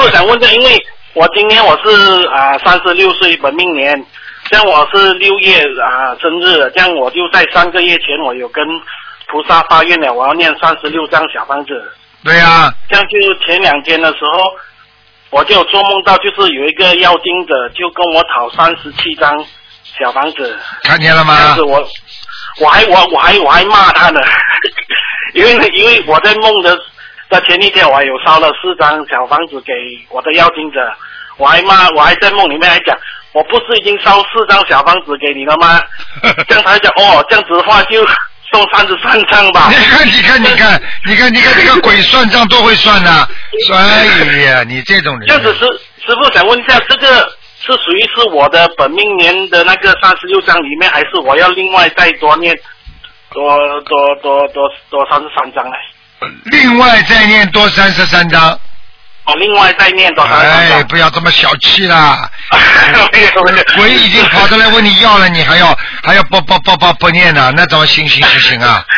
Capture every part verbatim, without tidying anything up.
傅想问的，因为我今年我是啊三十六岁本命年，像我是六月啊生日，这样我就在三个月前我有跟菩萨发愿了，我要念三十六张小房子。 对呀、啊。 这样就前两天的时候，我就有做梦到，就是有一个妖精者就跟我讨三十七张小房子。 看见了吗？ 这样子我我还我我还我还骂他呢，因为因为我在梦的的前一天我还有烧了四张小房子给我的妖精者，我还骂我还在梦里面还讲，我不是已经烧四张小房子给你了吗？这样他讲哦，这样子的话就送三十三张吧。 你看你看你看你看你看这个鬼算账多会算呐、啊！哎呀，你这种人。 这样子师师傅想问一下，这个是属于是我的本命年的那个三十六章里面，还是我要另外再多念多多多多多三十三章呢？ 另外再念多三十三章。 哦，另外再念多三十三章。 哎，不要这么小气啦！鬼已经跑过来问你要了，你还要还要不不不不不念呢？那怎么行行行行啊？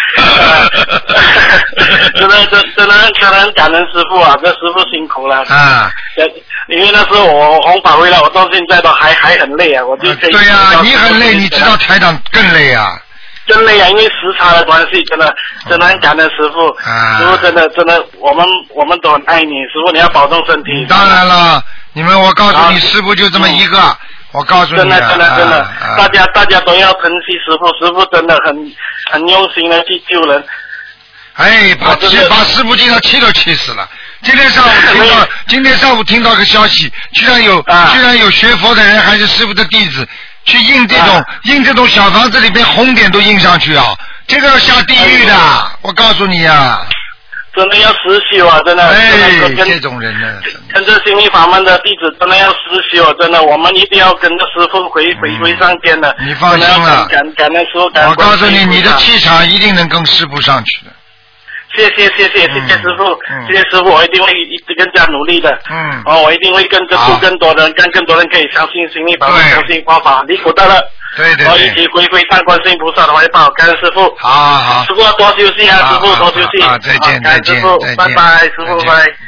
真的真真的真的很感恩师傅啊！这师傅辛苦了啊！因为那时候我弘法回来，我到现在都还还很累啊！我就可以。 对呀、啊，你很累，你知道台长更累啊！ 真累啊！因为时差的关系，真的真的很感恩师傅。啊、师傅真的真的，我们我们都很爱你，师傅你要保重身体。 当然了，你们我告诉你，师傅就这么一个，嗯、我告诉你、啊。 真的真的真的，啊、大家大家都要珍惜师傅，师傅真的很很用心的去救人。 哎，把把师傅经常气都气死了。今天上午听到，今天上午听到个消息，居然有、啊、居然有学佛的人还是师傅的弟子。去印这种、啊、印这种小房子里边红点都印上去啊，这个要下地狱的，哎、我告诉你啊， 真的要实修啊，真的。 哎，真的这种人呢， 跟着心灵法门的弟子真的要实修，真的，我们一定要跟着师傅回回归上天的。 你放心了， 感感恩师傅，感恩。 我告诉你，你的气场一定能跟师傅上去的。 谢谢谢谢谢谢师傅，嗯、谢谢师傅，我一定会一直更加努力的。嗯。哦，我一定会跟着助更多人，让更多人可以相信心灵法门，相信方法，离苦得乐。 对对对。 我一起回归上观世音菩萨的怀抱，感恩师傅。 好好好。 师傅要多休息啊，师傅多休息。 啊，再见再见， 师傅，拜拜，师傅拜。